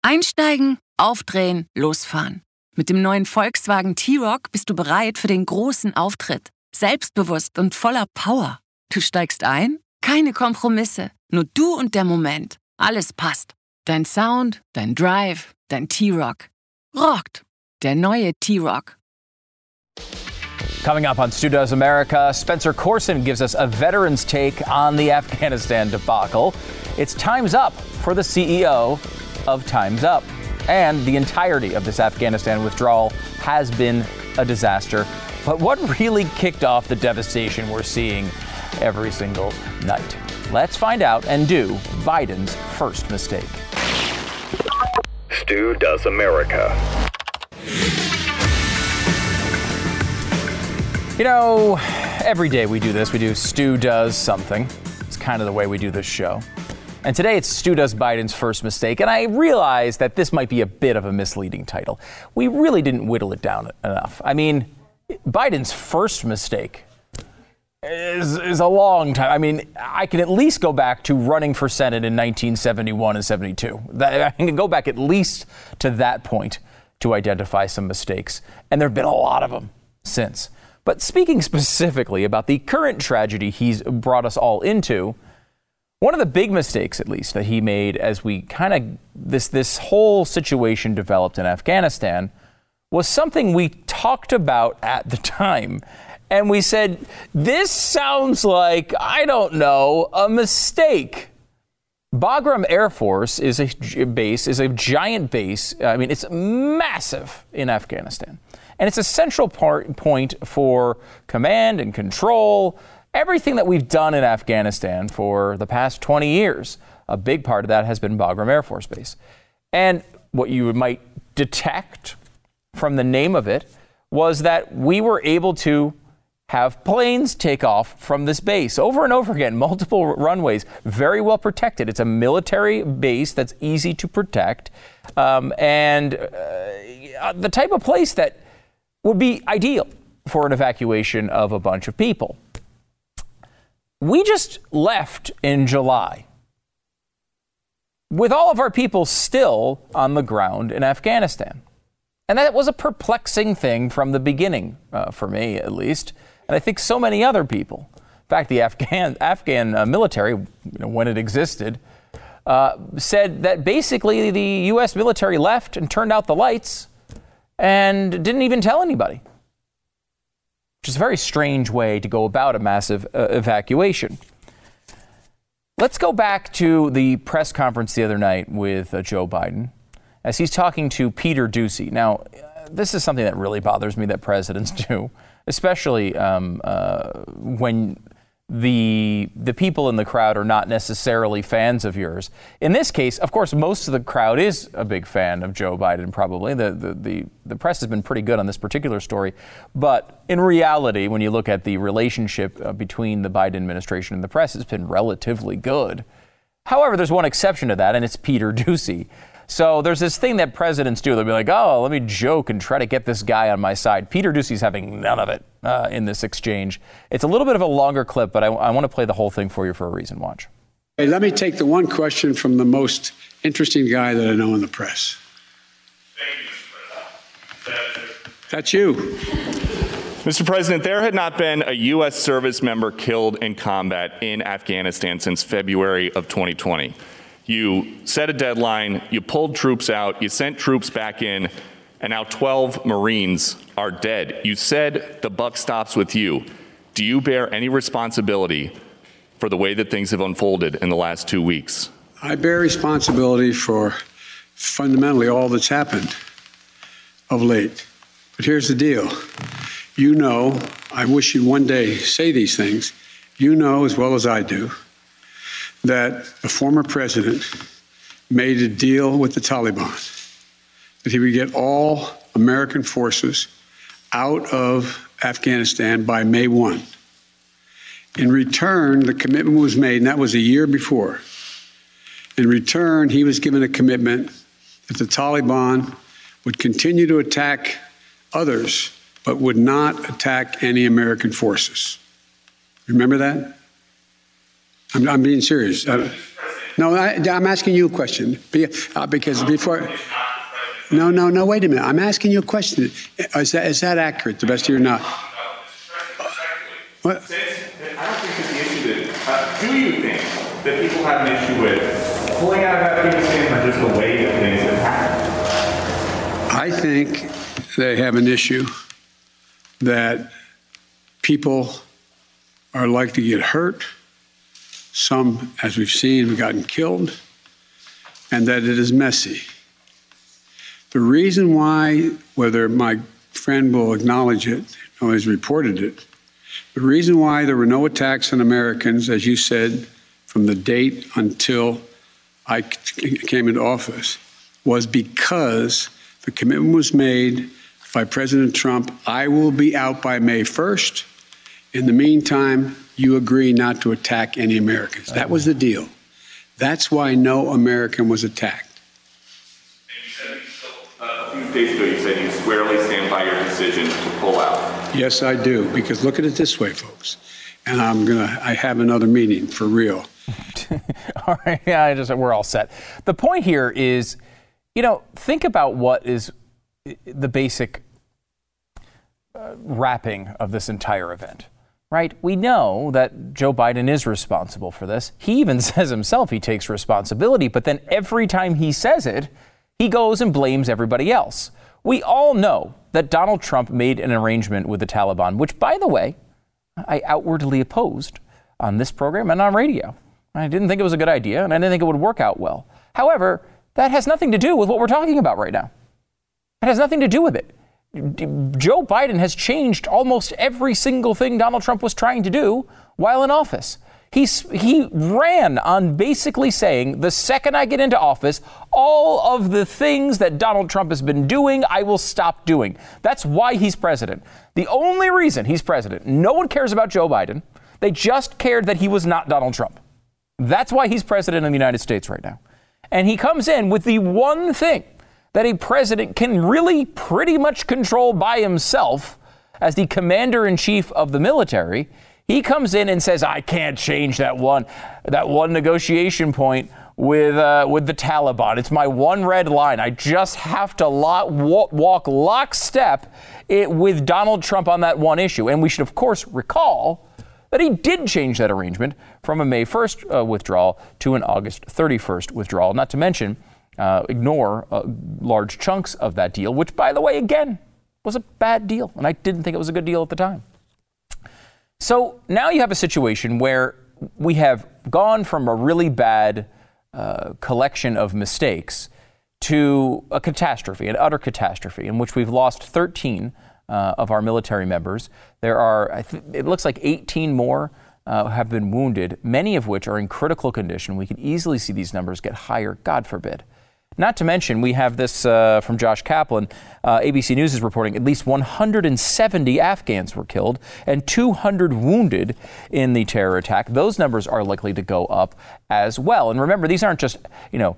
Einsteigen, aufdrehen, losfahren. Mit dem neuen Volkswagen T-Roc bist du bereit für den großen Auftritt. Selbstbewusst und voller Power. Du steigst ein? Keine Kompromisse. Nur du und der Moment. Alles passt. Dein Sound, dein Drive, dein T-Roc. Rockt. Der neue T-Roc. Coming up on Stu Does America, Spencer Coursen gives us a veteran's take on the Afghanistan debacle. It's time's up for the CEO of Time's Up. And the entirety of this Afghanistan withdrawal has been a disaster. But what really kicked off the devastation we're seeing every single night? Let's find out and do Biden's first mistake. Stu Does America. You know, every day we do this. We do Stu Does Something. It's kind of the way we do this show. And today it's Stu Does Biden's first mistake. And I realize that this might be a bit of a misleading title. We really didn't whittle it down enough. I mean, Biden's first mistake is a long time. I mean, I can at least go back to running for Senate in 1971 and 72. I can go back at least to that point to identify some mistakes. And there have been a lot of them since. But speaking specifically about the current tragedy he's brought us all into, one of the big mistakes, at least, that he made as we kind of this whole situation developed in Afghanistan was something we talked about at the time. And we said, this sounds like, I don't know, a mistake. Bagram Air Force is a giant base. I mean, it's massive in Afghanistan. And it's a central point for command and control. Everything that we've done in Afghanistan for the past 20 years, a big part of that has been Bagram Air Force Base. And what you might detect from the name of it was that we were able to have planes take off from this base over and over again, multiple runways, very well protected. It's a military base that's easy to protect, and the type of place that would be ideal for an evacuation of a bunch of people. We just left in July with all of our people still on the ground in Afghanistan. And that was a perplexing thing from the beginning, for me at least, and I think so many other people. In fact, the Afghan military, when it existed, said that basically the U.S. military left and turned out the lights and didn't even tell anybody. Which is a very strange way to go about a massive evacuation. Let's go back to the press conference the other night with Joe Biden as he's talking to Peter Doocy. Now, this is something that really bothers me that presidents do, especially when the people in the crowd are not necessarily fans of yours. In this case, of course, most of the crowd is a big fan of Joe Biden, probably. The press has been pretty good on this particular story. But in reality, when you look at the relationship between the Biden administration and the press, it's been relatively good. However, there's one exception to that, and it's Peter Doocy. So there's this thing that presidents do. They'll be like, oh, let me joke and try to get this guy on my side. Peter Doocy's having none of it in this exchange. It's a little bit of a longer clip, but I want to play the whole thing for you for a reason. Watch. Hey, let me take the one question from the most interesting guy that I know in the press. That's you. Mr. President, there had not been a U.S. service member killed in combat in Afghanistan since February of 2020. You set a deadline, you pulled troops out, you sent troops back in, and now 12 Marines are dead. You said the buck stops with you. Do you bear any responsibility for the way that things have unfolded in the last 2 weeks? I bear responsibility for fundamentally all that's happened of late. But here's the deal. You know, I wish you'd one day say these things. You know as well as I do that the former president made a deal with the Taliban that he would get all American forces out of Afghanistan by May 1. In return, the commitment was made, and that was a year before. In return, he was given a commitment that the Taliban would continue to attack others, but would not attack any American forces. Remember that? I'm being serious. No, I'm asking you a question because before. No, wait a minute. I'm asking you a question. Is that accurate, the best of your knowledge? What? I don't think that the issue that, do you think that people have an issue with pulling out of Afghanistan or just the way that things have happened? I think they have an issue that people are likely to get hurt. Some, as we've seen, have gotten killed, and that it is messy. The reason why, whether my friend will acknowledge it or has reported it, the reason why there were no attacks on Americans, as you said, from the date until I came into office, was because the commitment was made by President Trump, I will be out by May 1st. In the meantime, you agree not to attack any Americans. That was the deal. That's why no American was attacked. A few days ago, you said you squarely stand by your decision to pull out. Yes, I do, because look at it this way, folks. And I have another meeting for real. All right, yeah, we're all set. The point here is, think about what is the basic wrapping of this entire event, right? We know that Joe Biden is responsible for this. He even says himself he takes responsibility, but then every time he says it, he goes and blames everybody else. We all know that Donald Trump made an arrangement with the Taliban, which, by the way, I outwardly opposed on this program and on radio. I didn't think it was a good idea, and I didn't think it would work out well. However, that has nothing to do with what we're talking about right now. It has nothing to do with it. Joe Biden has changed almost every single thing Donald Trump was trying to do while in office. He ran on basically saying, the second I get into office, all of the things that Donald Trump has been doing, I will stop doing. That's why he's president. The only reason he's president, no one cares about Joe Biden. They just cared that he was not Donald Trump. That's why he's president of the United States right now. And he comes in with the one thing that a president can really pretty much control by himself as the commander-in-chief of the military. He comes in and says, I can't change that one negotiation point with the Taliban. It's my one red line. I just have to walk lockstep with Donald Trump on that one issue. And we should, of course, recall that he did change that arrangement from a May 1st withdrawal to an August 31st withdrawal, not to mention ignore large chunks of that deal, which, by the way, again, was a bad deal. And I didn't think it was a good deal at the time. So now you have a situation where we have gone from a really bad collection of mistakes to a catastrophe, an utter catastrophe, in which we've lost 13 of our military members. There are, it looks like 18 more have been wounded, many of which are in critical condition. We could easily see these numbers get higher, God forbid. Not to mention, we have this from Josh Kaplan. ABC News is reporting at least 170 Afghans were killed and 200 wounded in the terror attack. Those numbers are likely to go up as well. And remember, these aren't just,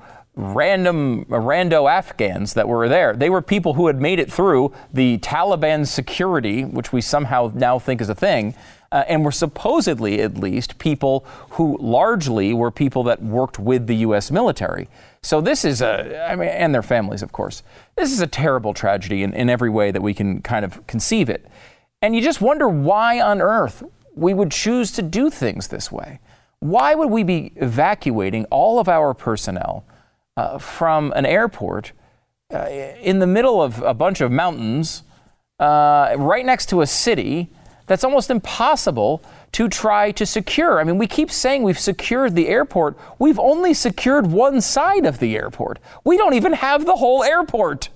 rando Afghans that were there. They were people who had made it through the Taliban security, which we somehow now think is a thing, and were supposedly, at least, people who largely were people that worked with the U.S. military. So this is and their families, of course. This is a terrible tragedy in every way that we can kind of conceive it. And you just wonder why on earth we would choose to do things this way. Why would we be evacuating all of our personnel from an airport in the middle of a bunch of mountains right next to a city that's almost impossible to try to secure? I mean, we keep saying we've secured the airport. We've only secured one side of the airport. We don't even have the whole airport.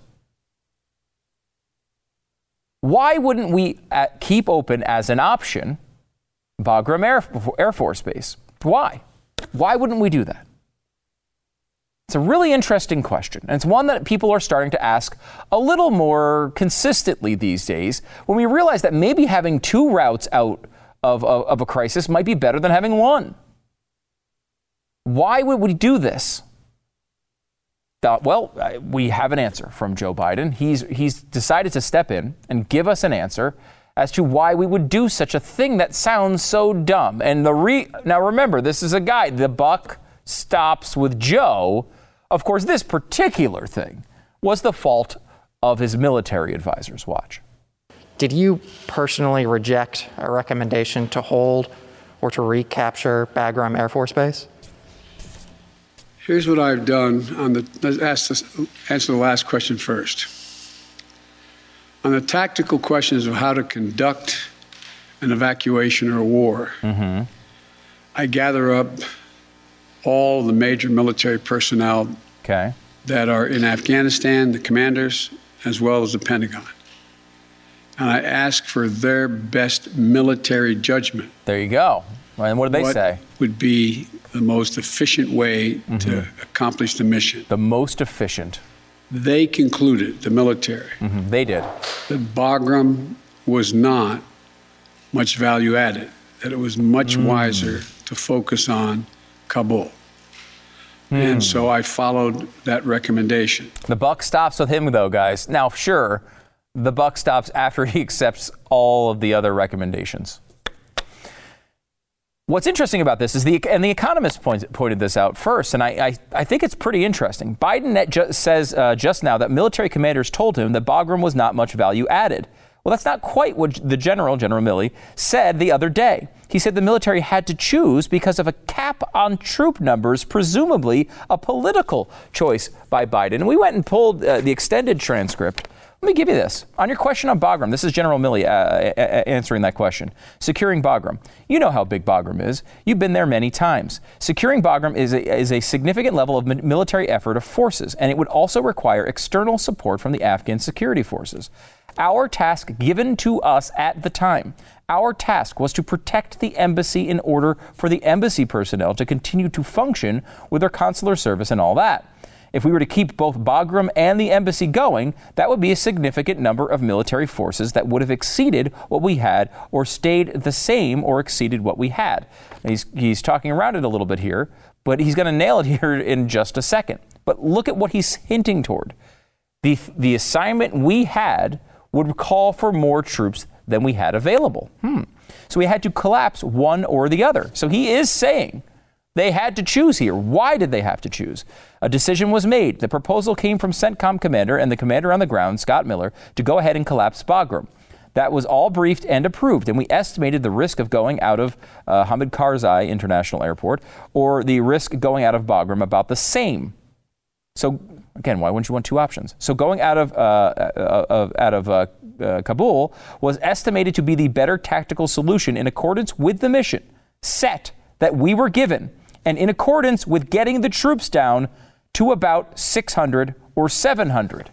Why wouldn't we keep open as an option Bagram Air Force Base? Why? Why wouldn't we do that? It's a really interesting question, and it's one that people are starting to ask a little more consistently these days when we realize that maybe having two routes out of a crisis might be better than having one. Why would we do this? Well, we have an answer from Joe Biden. He's decided to step in and give us an answer as to why we would do such a thing that sounds so dumb. And now remember, this is a guy. The buck stops with Joe. Of course, this particular thing was the fault of his military advisors. Watch. Did you personally reject a recommendation to hold or to recapture Bagram Air Force Base? Here's what I've done let's answer the last question first. On the tactical questions of how to conduct an evacuation or a war, I gather up all the major military personnel that are in Afghanistan, the commanders, as well as the Pentagon. And I ask for their best military judgment. There you go. And what did they say? What would be the most efficient way to accomplish the mission? The most efficient. They concluded, the military, they did, that Bagram was not much value added, that it was much wiser to focus on Kabul. And so I followed that recommendation. The buck stops with him, though, guys. Now, sure, the buck stops after he accepts all of the other recommendations. What's interesting about this is the Economist pointed this out first, and I think it's pretty interesting. Biden says just now that military commanders told him that Bagram was not much value added. Well, that's not quite what the General Milley, said the other day. He said the military had to choose because of a cap on troop numbers, presumably a political choice by Biden. And we went and pulled the extended transcript. Let me give you this. On your question on Bagram, this is General Milley answering that question. Securing Bagram. You know how big Bagram is. You've been there many times. Securing Bagram is a significant level of military effort of forces, and it would also require external support from the Afghan security forces. Our task given to us at the time, our task was to protect the embassy in order for the embassy personnel to continue to function with their consular service and all that. If we were to keep both Bagram and the embassy going, that would be a significant number of military forces that would have exceeded what we had or stayed the same or exceeded what we had. He's talking around it a little bit here, but he's going to nail it here in just a second. But look at what he's hinting toward. The assignment we had would call for more troops than we had available. So we had to collapse one or the other. So he is saying they had to choose here. Why did they have to choose? A decision was made. The proposal came from CENTCOM commander and the commander on the ground, Scott Miller, to go ahead and collapse Bagram. That was all briefed and approved, and we estimated the risk of going out of Hamid Karzai International Airport or the risk going out of Bagram about the same. So again, why wouldn't you want two options? So going out of Kabul was estimated to be the better tactical solution in accordance with the mission set that we were given, and in accordance with getting the troops down to about 600 or 700.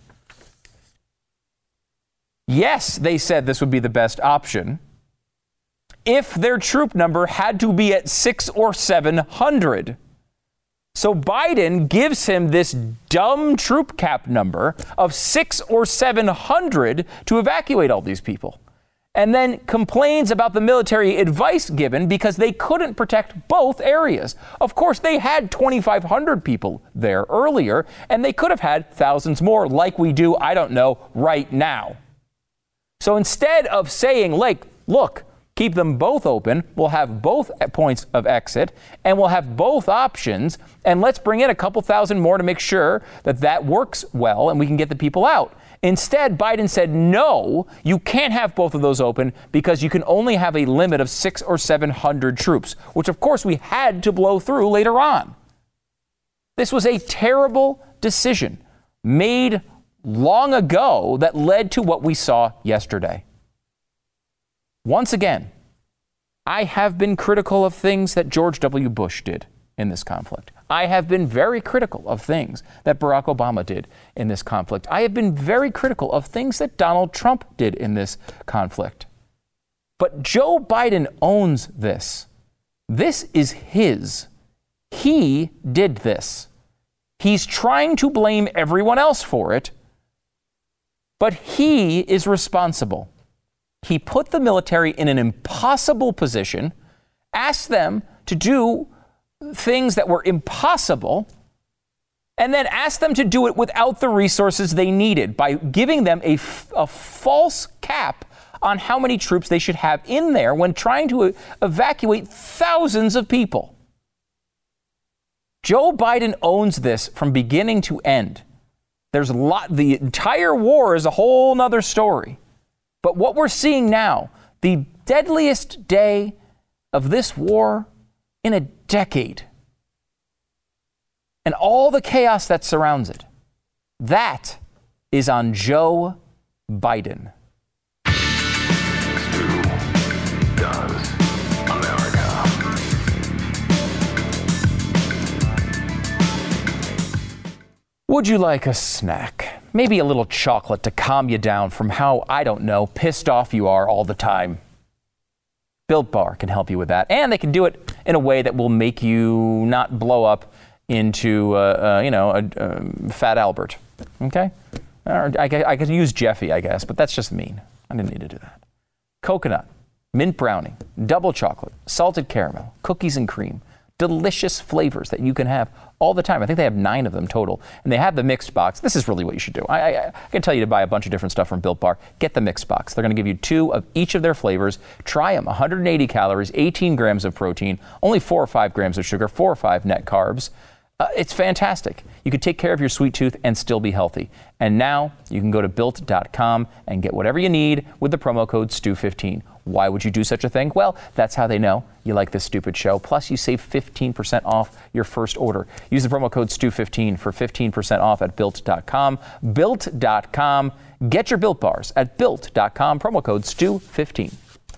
Yes, they said this would be the best option if their troop number had to be at 600 or 700. So Biden gives him this dumb troop cap number of 600 or 700 to evacuate all these people, and then complains about the military advice given because they couldn't protect both areas. Of course, they had 2,500 people there earlier, and they could have had thousands more like we do, I don't know, right now. So instead of saying, like, look, keep them both open, we'll have both points of exit, and we'll have both options, and let's bring in a couple thousand more to make sure that that works well and we can get the people out. Instead, Biden said, no, you can't have both of those open because you can only have a limit of 600 or 700 troops, which of course we had to blow through later on. This was a terrible decision made long ago that led to what we saw yesterday. Once again, I have been critical of things that George W. Bush did in this conflict. I have been very critical of things that Barack Obama did in this conflict. I have been very critical of things that Donald Trump did in this conflict. But Joe Biden owns this. This is his. He did this. He's trying to blame everyone else for it, but he is responsible. He put the military in an impossible position, asked them to do things that were impossible, and then asked them to do it without the resources they needed by giving them a false cap on how many troops they should have in there when trying to evacuate thousands of people. Joe Biden owns this from beginning to end. The entire war is a whole nother story. But what we're seeing now, the deadliest day of this war in a decade, and all the chaos that surrounds it, that is on Joe Biden. Stu does America. Would you like a snack? Maybe a little chocolate to calm you down from how, I don't know, pissed off you are all the time. Built Bar can help you with that. And they can do it in a way that will make you not blow up into, Fat Albert. Okay? I could use Jeffy, I guess, but that's just mean. I didn't need to do that. Coconut, mint brownie, double chocolate, salted caramel, cookies and cream. Delicious flavors that you can have all the time. I think they have 9 of them total. And they have the mixed box. This is really what you should do. I can tell you to buy a bunch of different stuff from Built Bar. Get the mixed box. They're going to give you 2 of each of their flavors. Try them. 180 calories, 18 grams of protein, only 4 or 5 grams of sugar, 4 or 5 net carbs. It's fantastic. You can take care of your sweet tooth and still be healthy. And now you can go to Built.com and get whatever you need with the promo code STU15. Why would you do such a thing? Well, that's how they know you like this stupid show. Plus, you save 15% off your first order. Use the promo code STU15 for 15% off at Built.com. Built.com. Get your Built Bars at Built.com. Promo code STU15.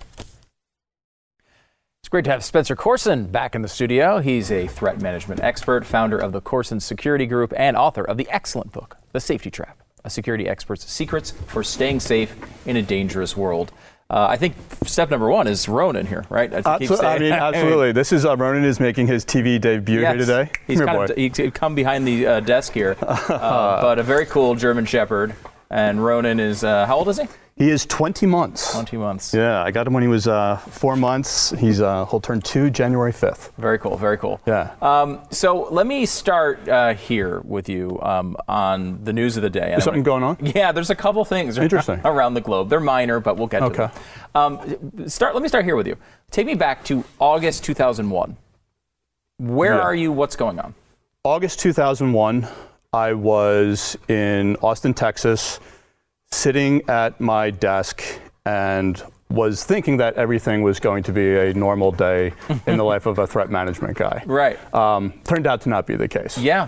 It's great to have Spencer Coursen back in the studio. He's a threat management expert, founder of the Coursen Security Group, and author of the excellent book, The Safety Trap, a security expert's secrets for staying safe in a dangerous world. I think step number 1 is Ronan here, right? Absolutely. This is Ronan is making his TV debut here today. He's come behind the desk here, but a very cool German Shepherd. And Ronan is, how old is he? He is 20 months. 20 months. Yeah, I got him when he was 4 months. He'll turn 2 January 5th. Very cool, very cool. Yeah. So let me start here with you on the news of the day. There's something going on? Yeah, there's a couple things around the globe. They're minor, but we'll get to them. Let me start here with you. Take me back to August 2001. Where are you? What's going on? August 2001, I was in Austin, Texas, sitting at my desk and was thinking that everything was going to be a normal day in the life of a threat management guy. Right. Turned out to not be the case. Yeah.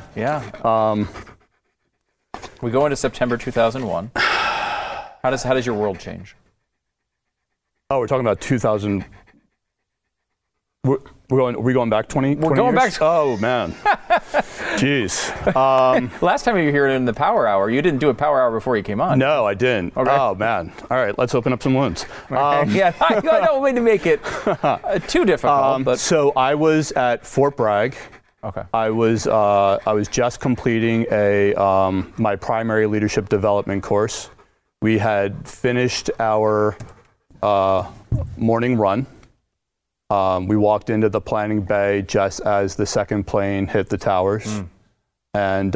We go into September 2001. How does your world change? Oh, we're talking about 2000. We're going back 20 We're going years? back. Oh, man. Jeez. Last time you were here in the Power Hour, you didn't do a Power Hour before you came on. No, I didn't. Okay. Oh, man. All right, let's open up some wounds. I don't mean to make it too difficult. But So I was at Fort Bragg. Okay. I was just completing my primary leadership development course. We had finished our morning run. We walked into the planning bay just as the second plane hit the towers, and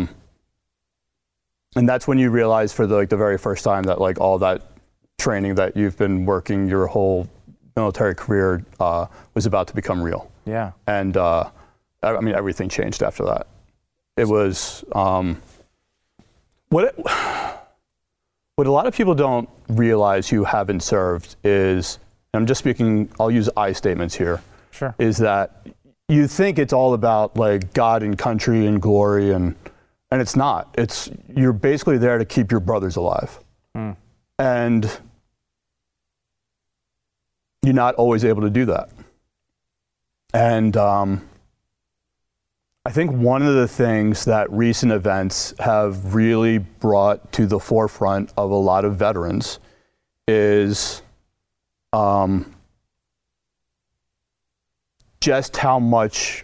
that's when you realize for the very first time that all that training that you've been working your whole military career was about to become real. Yeah. And everything changed after that. It was what a lot of people don't realize who haven't served is. I'm just speaking, I'll use I statements here. Sure. Is that you think it's all about God and country and glory and it's not. You're basically there to keep your brothers alive. And you're not always able to do that. And I think one of the things that recent events have really brought to the forefront of a lot of veterans is just how much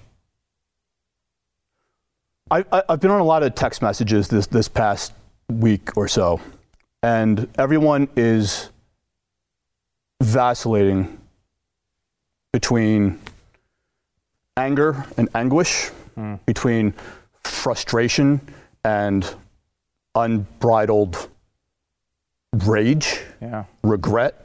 I've been on a lot of text messages this past week or so, and everyone is vacillating between anger and anguish, between frustration and unbridled rage, regret.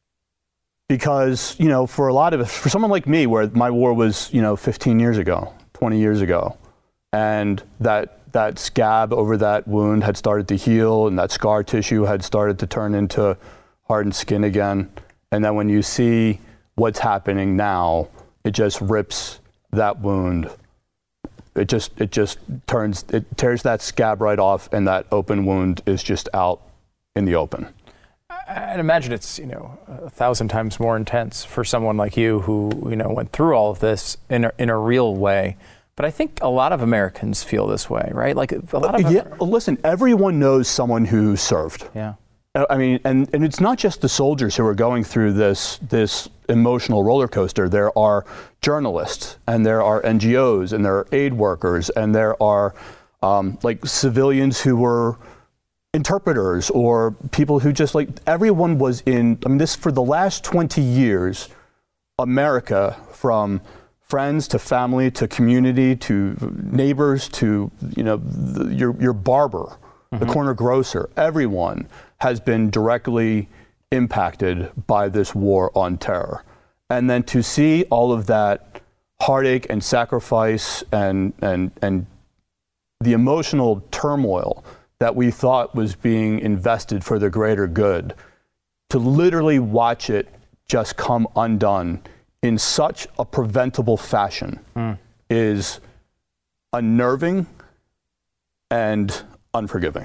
Because, for a lot of us, for someone like me, where my war was, 15 years ago, 20 years ago, and that scab over that wound had started to heal, and that scar tissue had started to turn into hardened skin again. And then when you see what's happening now, it just rips that wound. It tears that scab right off, and that open wound is just out in the open. I'd imagine it's 1,000 times more intense for someone like you who went through all of this in a real way. But I think a lot of Americans feel this way, right? Like a lot of listen, everyone knows someone who served. Yeah. I mean, and it's not just the soldiers who are going through this emotional roller coaster. There are journalists, and there are NGOs, and there are aid workers, and there are like civilians who were interpreters, or people who just everyone was in. I mean, this for the last 20 years, America, from friends to family to community to neighbors to your barber, the corner grocer, everyone has been directly impacted by this war on terror. And then to see all of that heartache and sacrifice and the emotional turmoil that we thought was being invested for the greater good, to literally watch it just come undone in such a preventable fashion is unnerving and unforgiving.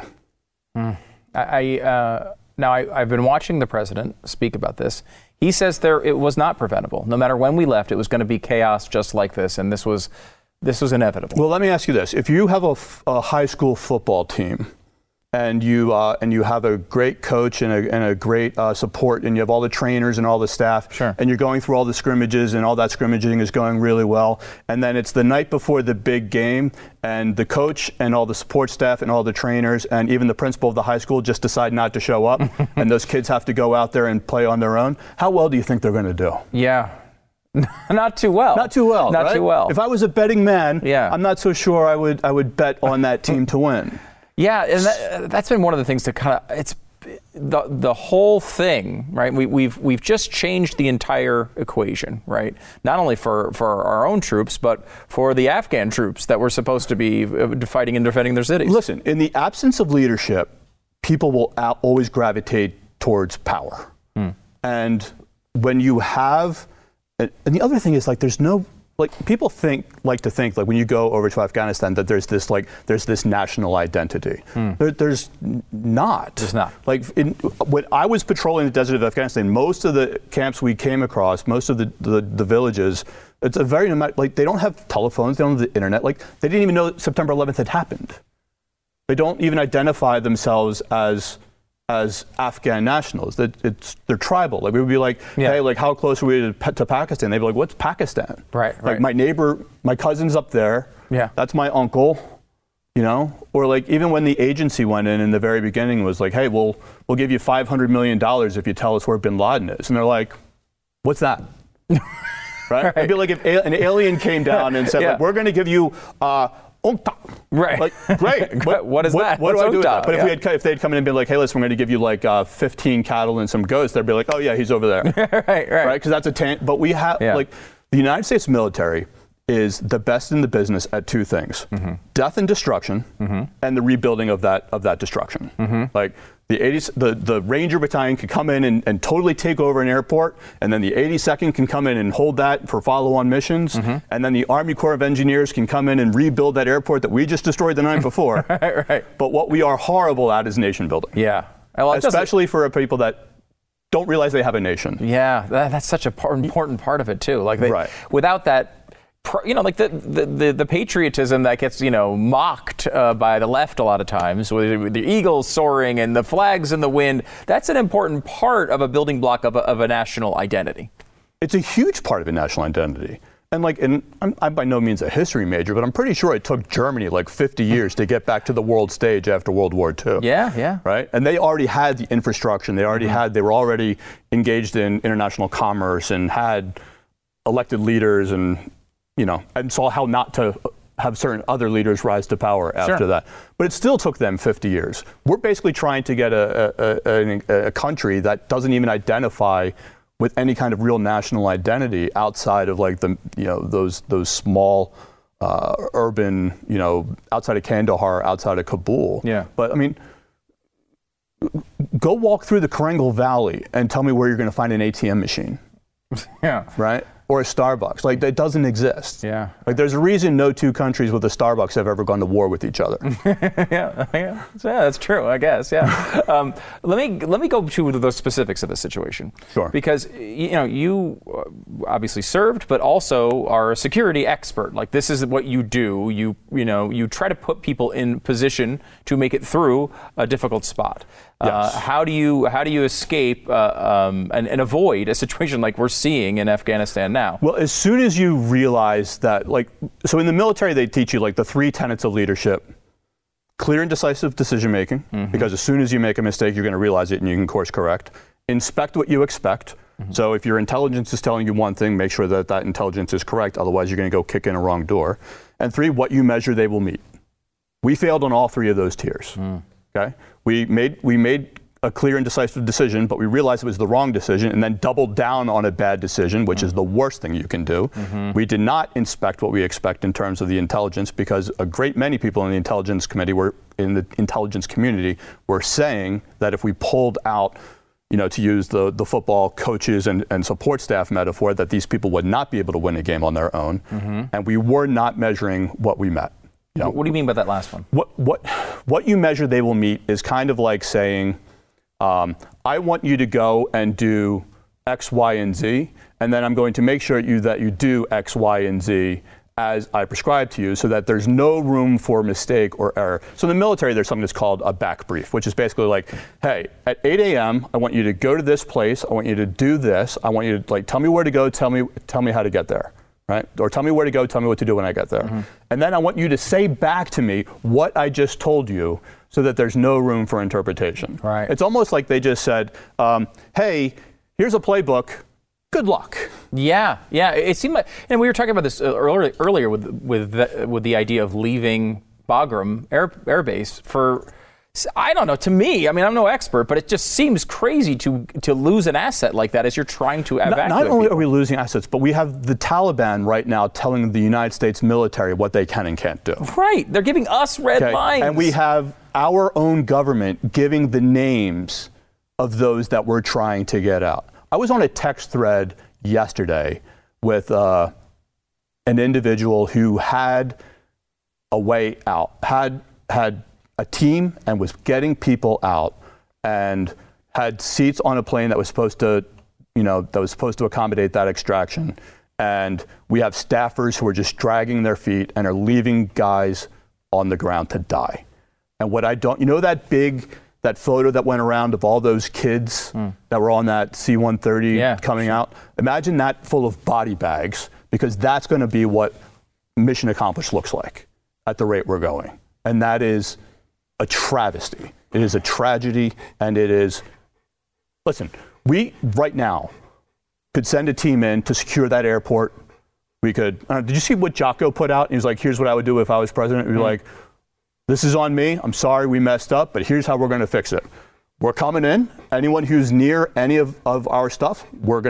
I've been watching the president speak about this. He says it was not preventable. No matter when we left, it was going to be chaos just like this, and this was inevitable. Well, let me ask you this: if you have a high school football team, and you have a great coach and a great support, and you have all the trainers and all the staff, sure, and you're going through all the scrimmages, and all that scrimmaging is going really well, and then it's the night before the big game, and the coach and all the support staff and all the trainers and even the principal of the high school just decide not to show up, and those kids have to go out there and play on their own. How well do you think they're going to do? Yeah. Not too well. Not too well. Not right? too well. If I was a betting man, yeah, I'm not so sure I would bet on that team to win. Yeah, and that's been one of the things that kind of, it's the whole thing, right? We've just changed the entire equation, right? Not only for our own troops, but for the Afghan troops that were supposed to be fighting and defending their cities. Listen, in the absence of leadership, people will always gravitate towards power. And when you have, and the other thing is there's no, people like to think when you go over to Afghanistan that there's this national identity. There's not. There's not. When I was patrolling the desert of Afghanistan, most of the camps we came across, most of the villages, it's a very they don't have telephones, they don't have the internet. They didn't even know that September 11th had happened. They don't even identify themselves as Afghan nationals. They're tribal. We would be hey, how close are we to Pakistan? They'd be like, what's Pakistan? Right. My neighbor, my cousin's up there. Yeah. That's my uncle. Or even when the agency went in the very beginning was hey, we'll give you $500 million if you tell us where Bin Laden is. And they're like, what's that? Right? It'd be like if an alien came down and said, we're going to give you right. Great. What is that? What do I do with that? But yeah. if they'd come in and been like, hey, listen, we're going to give you 15 cattle and some goats, they'd be like, oh yeah, he's over there. Right. Because that's but we have the United States military is the best in the business at two things: death and destruction, and the rebuilding of that destruction. The Ranger Battalion can come in and totally take over an airport, and then the 82nd can come in and hold that for follow-on missions, and then the Army Corps of Engineers can come in and rebuild that airport that we just destroyed the night before. Right. But what we are horrible at is nation building. Yeah. Well, especially for people that don't realize they have a nation. Yeah, that's such an important part of it too. Right. Without that, the patriotism that gets mocked by the left a lot of times, with the eagles soaring and the flags in the wind, that's an important part of a building block of a national identity. It's a huge part of a national identity. And I'm by no means a history major, but I'm pretty sure it took Germany 50 years to get back to the world stage after World War II. Yeah. Right? And they already had the infrastructure. They were already engaged in international commerce and had elected leaders and saw how not to have certain other leaders rise to power after that. But it still took them 50 years. We're basically trying to get a country that doesn't even identify with any kind of real national identity outside of those small urban, outside of Kandahar, outside of Kabul. Yeah. But I mean, go walk through the Karangal Valley and tell me where you're going to find an ATM machine. Yeah. Right? Or a Starbucks. Like, that doesn't exist. Yeah. Like, there's a reason no two countries with a Starbucks have ever gone to war with each other. Yeah, that's true, I guess. Yeah. Let me go to the specifics of the situation. Sure. Because you obviously served, but also are a security expert. Like, this is what you do. You try to put people in position to make it through a difficult spot. Yes. How do you escape and avoid a situation like we're seeing in Afghanistan now? Well, as soon as you realize that, so in the military, they teach you the 3 tenets of leadership: clear and decisive decision making, because as soon as you make a mistake, you're going to realize it and you can course correct. Inspect what you expect. So if your intelligence is telling you one thing, make sure that intelligence is correct. Otherwise, you're going to go kick in a wrong door. And 3, what you measure, they will meet. We failed on all 3 of those tiers. Okay, we made a clear and decisive decision, but we realized it was the wrong decision, and then doubled down on a bad decision, which is the worst thing you can do. We did not inspect what we expect in terms of the intelligence, because a great many people in the intelligence community were saying that if we pulled out, to use the football coaches and support staff metaphor, that these people would not be able to win a game on their own, and we were not measuring what we met. What do you mean by that last one? What you measure they will meet is kind of like saying, I want you to go and do X, Y, and Z, and then I'm going to make sure that you do X, Y, and Z as I prescribe to you, so that there's no room for mistake or error. So in the military, there's something that's called a back brief, which is basically like, hey, at 8 a.m., I want you to go to this place. I want you to do this. I want you to tell me where to go. Tell me how to get there. Right? Or tell me where to go, tell me what to do when I get there. And then I want you to say back to me what I just told you, so that there's no room for interpretation. Right. It's almost like they just said, hey, here's a playbook, good luck. Yeah. It seemed like, and we were talking about this earlier with the idea of leaving Bagram Air Base for, I don't know, to me, I mean, I'm no expert, but it just seems crazy to lose an asset like that as you're trying to evacuate Not only people. are we losing assets, but we have the Taliban right now telling the United States military what they can and can't do. Right. They're giving us red lines. And we have our own government giving the names of those that we're trying to get out. I was on a text thread yesterday with an individual who had a way out, had a team and was getting people out, and had seats on a plane that was supposed to, accommodate that extraction. And we have staffers who are just dragging their feet and are leaving guys on the ground to die. And what I don't, that photo that went around of all those kids that were on that C-130 coming out, imagine that full of body bags, because that's going to be what mission accomplished looks like at the rate we're going. And that is a travesty. It is a tragedy, and it is, listen, we right now could send a team in to secure that airport. We could, did you see what Jocko put out? He was like, here's what I would do if I was president. We'd be like, this is on me. I'm sorry we messed up, but here's how we're going to fix it. We're coming in. Anyone who's near any of our stuff,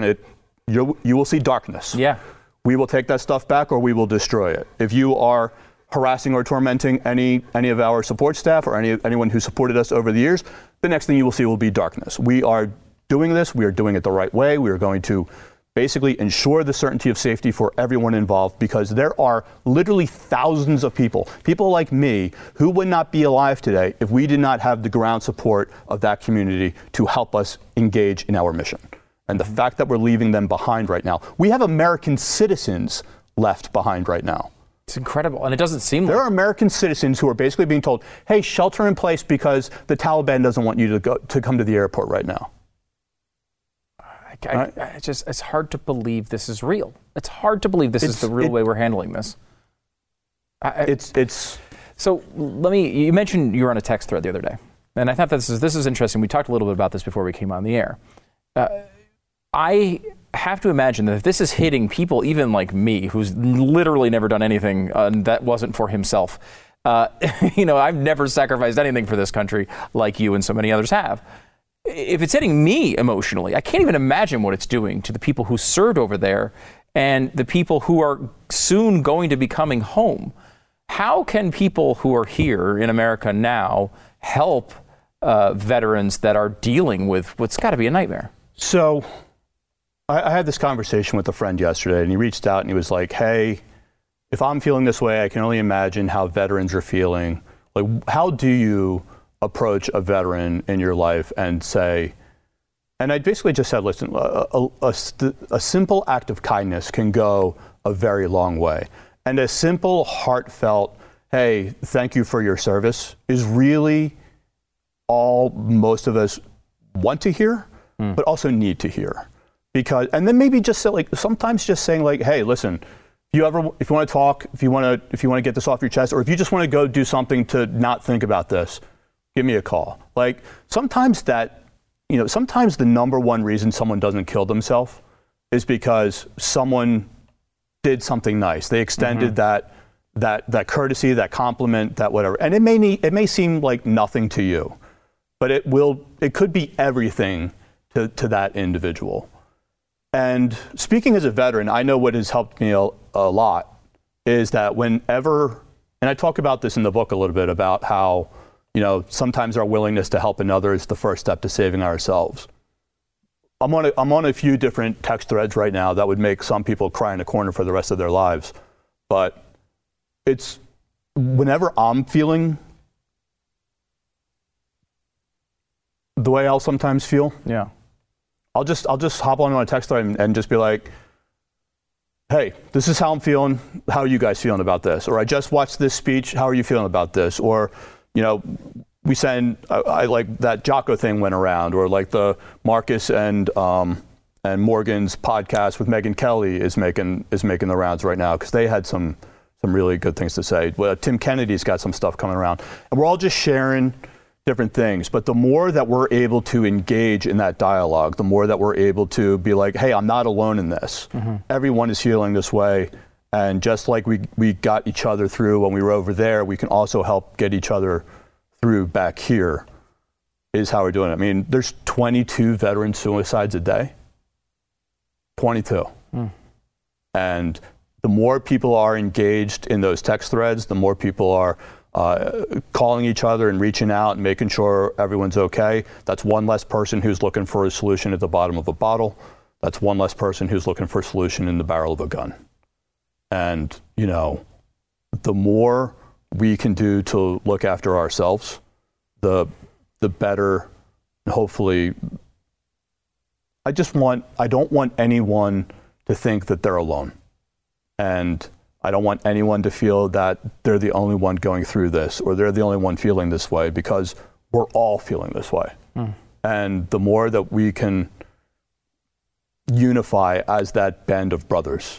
you will see darkness. Yeah. We will take that stuff back, or we will destroy it. If you are harassing or tormenting any of our support staff or anyone who supported us over the years, the next thing you will see will be darkness. We are doing this. We are doing it the right way. We are going to basically ensure the certainty of safety for everyone involved, because there are literally thousands of people like me, who would not be alive today if we did not have the ground support of that community to help us engage in our mission. And the fact that we're leaving them behind right now, we have American citizens left behind right now. It's incredible, and it doesn't seem there are American citizens who are basically being told, hey, shelter in place because the Taliban doesn't want you to come to the airport right now. It's hard to believe this is real. It's hard to believe this is the real way we're handling this. So you mentioned you were on a text thread the other day, and I thought this is interesting. We talked a little bit about this before we came on the air. I have to imagine that if this is hitting people even like me, who's literally never done anything that wasn't for himself, I've never sacrificed anything for this country like you and so many others have. If it's hitting me emotionally, I can't even imagine what it's doing to the people who served over there and the people who are soon going to be coming home. How can people who are here in America now help veterans that are dealing with what's got to be a nightmare? So I had this conversation with a friend yesterday, and he reached out and he was like, hey, if I'm feeling this way, I can only imagine how veterans are feeling. Like, how do you approach a veteran in your life and say, and I basically just said, listen, a simple act of kindness can go a very long way. And a simple, heartfelt, hey, thank you for your service is really all most of us want to hear, but also need to hear. Because, and then maybe just say, like, sometimes just saying, like, hey, listen, if you want to talk, if you want to get this off your chest, or if you just want to go do something to not think about this, give me a call. Like, sometimes sometimes the number one reason someone doesn't kill themselves is because someone did something nice. They extended that courtesy, that compliment, that whatever. And it may seem like nothing to you, but it could be everything to that individual. And speaking as a veteran, I know what has helped me a lot is that whenever, and I talk about this in the book a little bit about how, sometimes our willingness to help another is the first step to saving ourselves. I'm on a few different text threads right now that would make some people cry in a corner for the rest of their lives. But it's whenever I'm feeling the way I'll sometimes feel. Yeah. I'll just hop on a text thread and just be like, hey, this is how I'm feeling. How are you guys feeling about this? Or I just watched this speech. How are you feeling about this? Or, we send, I like that Jocko thing went around, or like the Marcus and Morgan's podcast with Megyn Kelly is making the rounds right now because they had some really good things to say. Well, Tim Kennedy's got some stuff coming around, and we're all just sharing different things. But the more that we're able to engage in that dialogue, the more that we're able to be like, hey, I'm not alone in this. Everyone is feeling this way. And just like we got each other through when we were over there, we can also help get each other through back here is how we're doing it. I mean, there's 22 veteran suicides a day. 22. And the more people are engaged in those text threads, the more people are calling each other and reaching out and making sure everyone's okay. That's one less person who's looking for a solution at the bottom of a bottle. That's one less person who's looking for a solution in the barrel of a gun. And, the more we can do to look after ourselves, the better, hopefully. I don't want anyone to think that they're alone. And I don't want anyone to feel that they're the only one going through this or they're the only one feeling this way, because we're all feeling this way. And the more that we can unify as that band of brothers,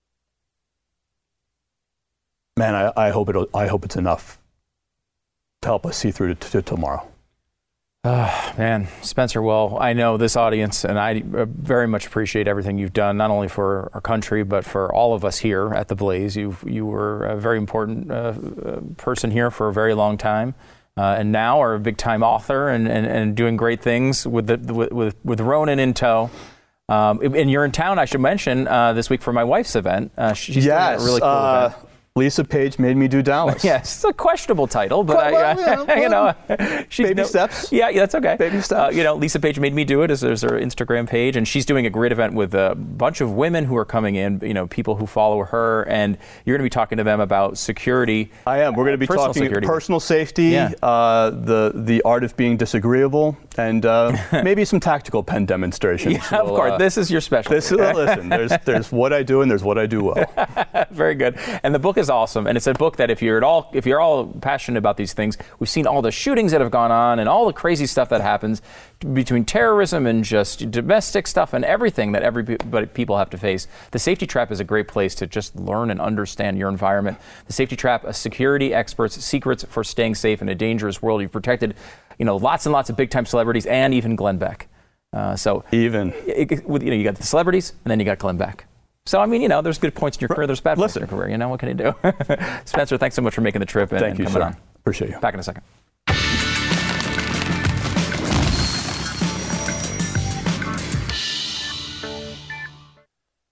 man, I hope it's enough to help us see through to tomorrow. Man, Spencer, well, I know this audience, and I very much appreciate everything you've done, not only for our country, but for all of us here at The Blaze. You were a very important person here for a very long time, and now are a big-time author and doing great things with Ronin in tow. And you're in town, I should mention, this week for my wife's event. She's doing a really cool event. Lisa Page made me do Dallas. Yes, it's a questionable title, but she's baby steps. Yeah, that's okay. Baby steps. Lisa Page made me do it. There's her Instagram page, and she's doing a great event with a bunch of women who are coming in. People who follow her, and you're going to be talking to them about security. I am. We're going to be talking personal safety, the art of being disagreeable, and maybe some tactical pen demonstrations. Yeah, of course. This is your specialty. Listen, there's what I do, and there's what I do well. Very good. And the book is awesome, and it's a book that if you're all passionate about these things, we've seen all the shootings that have gone on and all the crazy stuff that happens between terrorism and just domestic stuff and everything that people have to face. The Safety Trap is a great place to just learn and understand your environment. The Safety Trap, a security expert's secrets for staying safe in a dangerous world. You've protected, lots and lots of big-time celebrities and even Glenn Beck. You got the celebrities and then you got Glenn Beck. So, there's good points in your career, there's bad points in your career. What can you do? Spencer, thanks so much for making the trip and coming on. Appreciate you. Back in a second.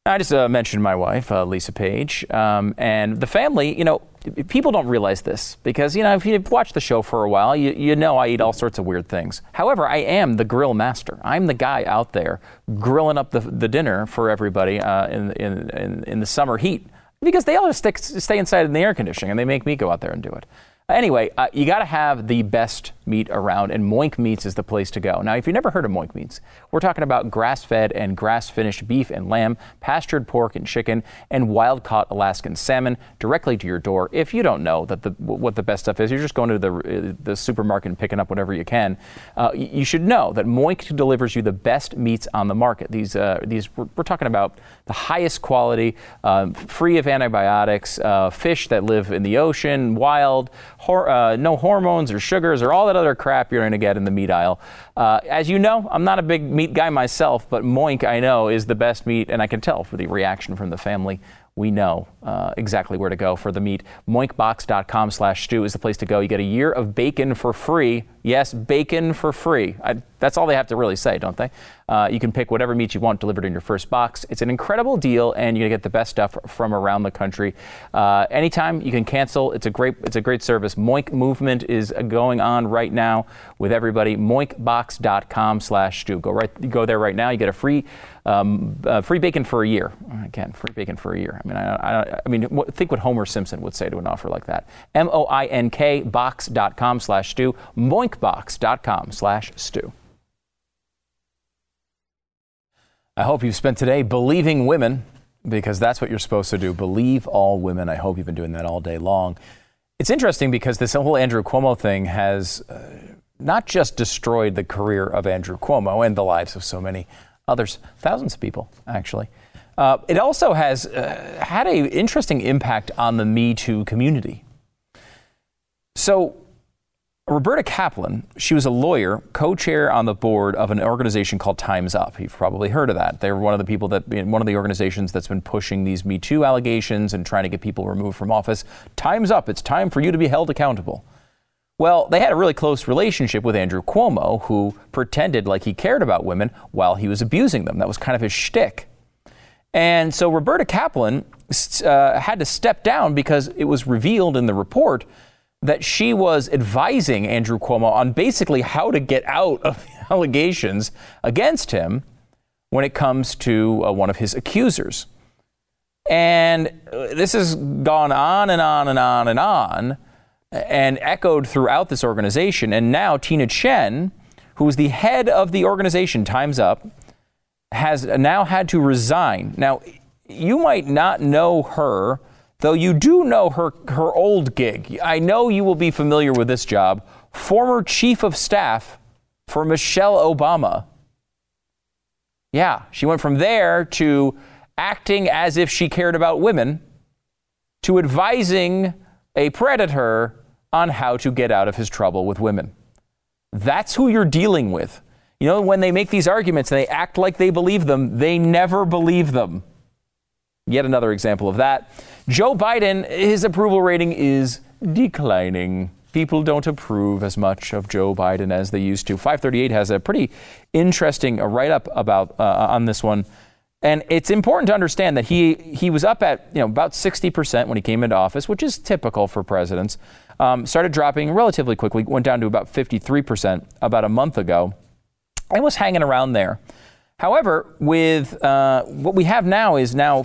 I just mentioned my wife, Lisa Page, and the family. People don't realize this because, if you've watched the show for a while, you know I eat all sorts of weird things. However, I am the grill master. I'm the guy out there grilling up the dinner for everybody in the summer heat because they all just stay inside in the air conditioning, and they make me go out there and do it. Anyway, you got to have the best meat around, and Moink Meats is the place to go. Now, if you've never heard of Moink Meats, we're talking about grass-fed and grass-finished beef and lamb, pastured pork and chicken, and wild-caught Alaskan salmon directly to your door. If you don't know what the best stuff is, you're just going to the supermarket and picking up whatever you can. You should know that Moink delivers you the best meats on the market. These we're talking about the highest quality, free of antibiotics, fish that live in the ocean, wild. No hormones or sugars or all that other crap you're going to get in the meat aisle. As you know, I'm not a big meat guy myself, but Moink, I know, is the best meat, and I can tell for the reaction from the family. We know exactly where to go for the meat. Moinkbox.com/stew is the place to go. You get a year of bacon for free. Yes, bacon for free. That's all they have to really say, don't they? You can pick whatever meat you want delivered in your first box. It's an incredible deal, and you're going to get the best stuff from around the country. Anytime you can cancel. It's a great service. Moink movement is going on right now with everybody. Moinkbox.com/stew. Go there right now. You get a free bacon for a year. Again, free bacon for a year. I mean, think what Homer Simpson would say to an offer like that. MOINK box.com/stew. Moinkbox.com/stew. I hope you've spent today believing women, because that's what you're supposed to do. Believe all women. I hope you've been doing that all day long. It's interesting because this whole Andrew Cuomo thing has not just destroyed the career of Andrew Cuomo and the lives of so many others, thousands of people, actually. It also has had an interesting impact on the Me Too community. So, Roberta Kaplan, she was a lawyer, co-chair on the board of an organization called Time's Up. You've probably heard of that. They were one of the organizations that's been pushing these Me Too allegations and trying to get people removed from office. Time's up. It's time for you to be held accountable. Well, they had a really close relationship with Andrew Cuomo, who pretended like he cared about women while he was abusing them. That was kind of his shtick. And so Roberta Kaplan had to step down because it was revealed in the report that she was advising Andrew Cuomo on basically how to get out of the allegations against him when it comes to one of his accusers. And this has gone on and on and on and on and echoed throughout this organization. And now Tina Chen, who is the head of the organization Time's Up, has now had to resign. Now, you might not know her, though you do know her old gig. I know you will be familiar with this job. Former chief of staff for Michelle Obama. Yeah, she went from there to acting as if she cared about women to advising a predator on how to get out of his trouble with women. That's who you're dealing with. You know, when they make these arguments and they act like they believe them, they never believe them. Yet another example of that. Joe Biden, his approval rating is declining. People don't approve as much of Joe Biden as they used to. 538 has a pretty interesting write-up about on this one. And it's important to understand that he was up at about 60% when he came into office, which is typical for presidents. Started dropping relatively quickly, went down to about 53% about a month ago, and was hanging around there. However, with what we have now is now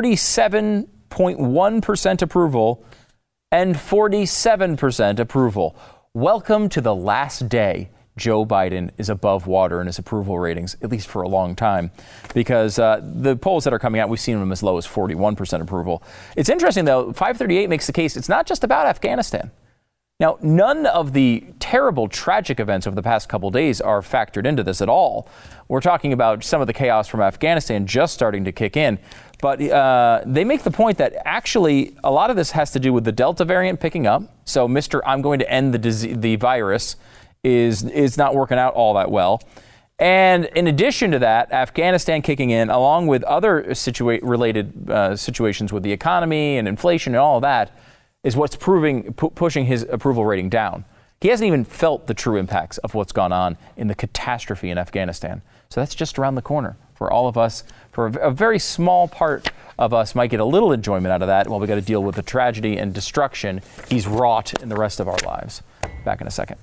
47.1% approval and 47% approval. Welcome to the last day Joe Biden is above water in his approval ratings, at least for a long time, because the polls that are coming out, we've seen them as low as 41% approval. It's interesting, though, 538 makes the case it's not just about Afghanistan. Now, none of the terrible, tragic events of the past couple days are factored into this at all. We're talking about some of the chaos from Afghanistan just starting to kick in. But they make the point that actually a lot of this has to do with the Delta variant picking up. So Mr. I'm going to end the virus is not working out all that well. And in addition to that, Afghanistan kicking in, along with other related situations with the economy and inflation and all of that, is what's pushing his approval rating down. He hasn't even felt the true impacts of what's gone on in the catastrophe in Afghanistan. So that's just around the corner. for all of us, for a very small part of us might get a little enjoyment out of that while we got to deal with the tragedy and destruction he's wrought in the rest of our lives. Back in a second.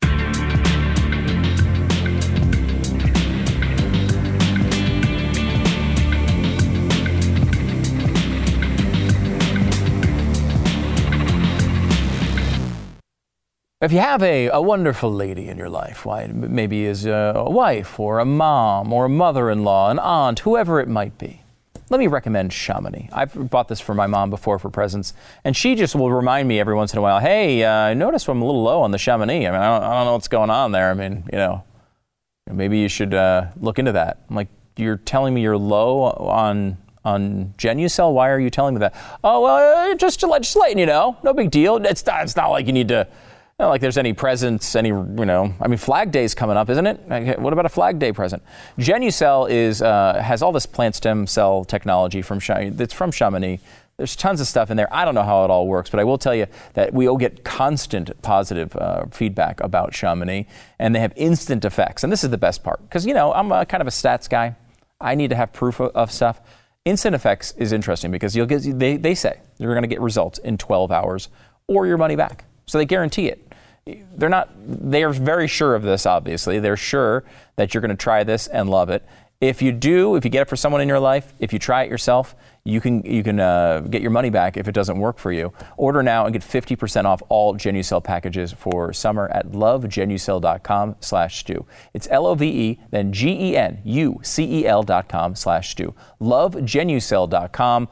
If you have a wonderful lady in your life, why, maybe as a wife or a mom or a mother-in-law, an aunt, whoever it might be, let me recommend Chamonix. I've bought this for my mom before for presents, and she just will remind me every once in a while, hey, I noticed I'm a little low on the Chamonix. I mean, I don't know what's going on there. I mean, maybe you should look into that. I'm like, you're telling me you're low on Genucel? Why are you telling me that? Oh, well, just letting you know. No big deal. It's not like you need to... Not like there's any presents, Flag Day's coming up, isn't it? What about a Flag Day present? Genucel has all this plant stem cell technology that's from Chamonix. There's tons of stuff in there. I don't know how it all works, but I will tell you that we all get constant positive feedback about Chamonix, and they have instant effects. And this is the best part, because, I'm kind of a stats guy. I need to have proof of stuff. Instant effects is interesting because they say you're going to get results in 12 hours or your money back. So they guarantee it. They are very sure of this, obviously. They're sure that you're going to try this and love it. If you get it for someone in your life, if you try it yourself, you can get your money back if it doesn't work for you. Order now and get 50% off all Genucel packages for summer at lovegenucel.com/stew. It's LOVE, then GENUCEL.com/stew. Lovegenucel.com,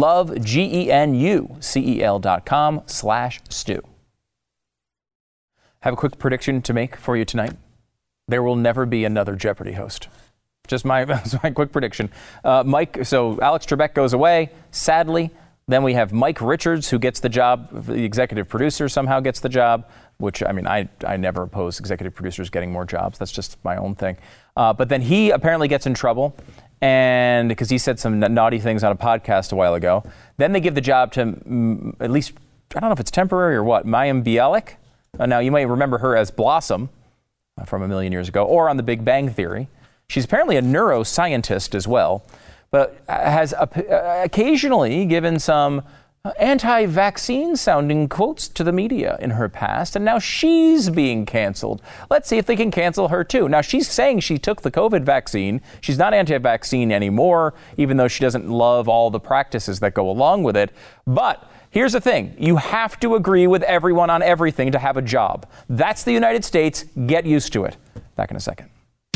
lovegenucel.com/stew. Have a quick prediction to make for you tonight. There will never be another Jeopardy host. Just my quick prediction. So Alex Trebek goes away, sadly. Then we have Mike Richards, who gets the job. The executive producer somehow gets the job, which, I never oppose executive producers getting more jobs. That's just my own thing. But then he apparently gets in trouble, and because he said some naughty things on a podcast a while ago. Then they give the job to at least, I don't know if it's temporary or what, Mayim Bialik. Now, you might remember her as Blossom from a million years ago, or on The Big Bang Theory. She's apparently a neuroscientist as well, but has occasionally given some anti-vaccine sounding quotes to the media in her past, and now she's being canceled. Let's see if they can cancel her too. Now, she's saying she took the COVID vaccine. She's not anti-vaccine anymore, even though she doesn't love all the practices that go along with it. But here's the thing. You have to agree with everyone on everything to have a job. That's the United States. Get used to it. Back in a second.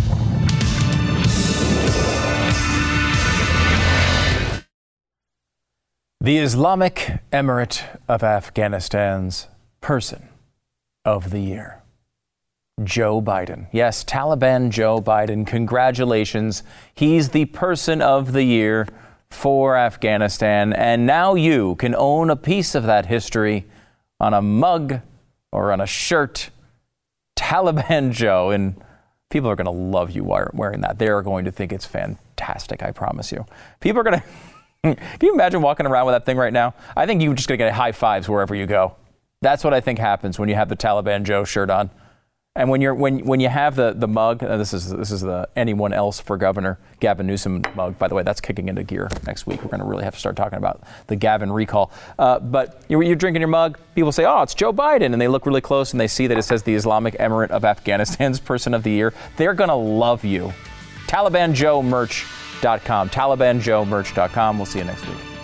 The Islamic Emirate of Afghanistan's Person of the Year, Joe Biden. Yes, Taliban Joe Biden. Congratulations. He's the Person of the Year for Afghanistan. And now you can own a piece of that history on a mug or on a shirt. Taliban Joe. And people are going to love you wearing that. They are going to think it's fantastic, I promise you. People are going to... Can you imagine walking around with that thing right now? I think you're just going to get high fives wherever you go. That's what I think happens when you have the Taliban Joe shirt on. And when you have the mug, this is the Anyone Else for Governor Gavin Newsom mug. By the way, that's kicking into gear next week. We're going to really have to start talking about the Gavin recall. But you're drinking your mug. People say, oh, it's Joe Biden. And they look really close and they see that it says the Islamic Emirate of Afghanistan's Person of the Year. They're going to love you. TalibanJoeMerch.com. TalibanJoeMerch.com. We'll see you next week.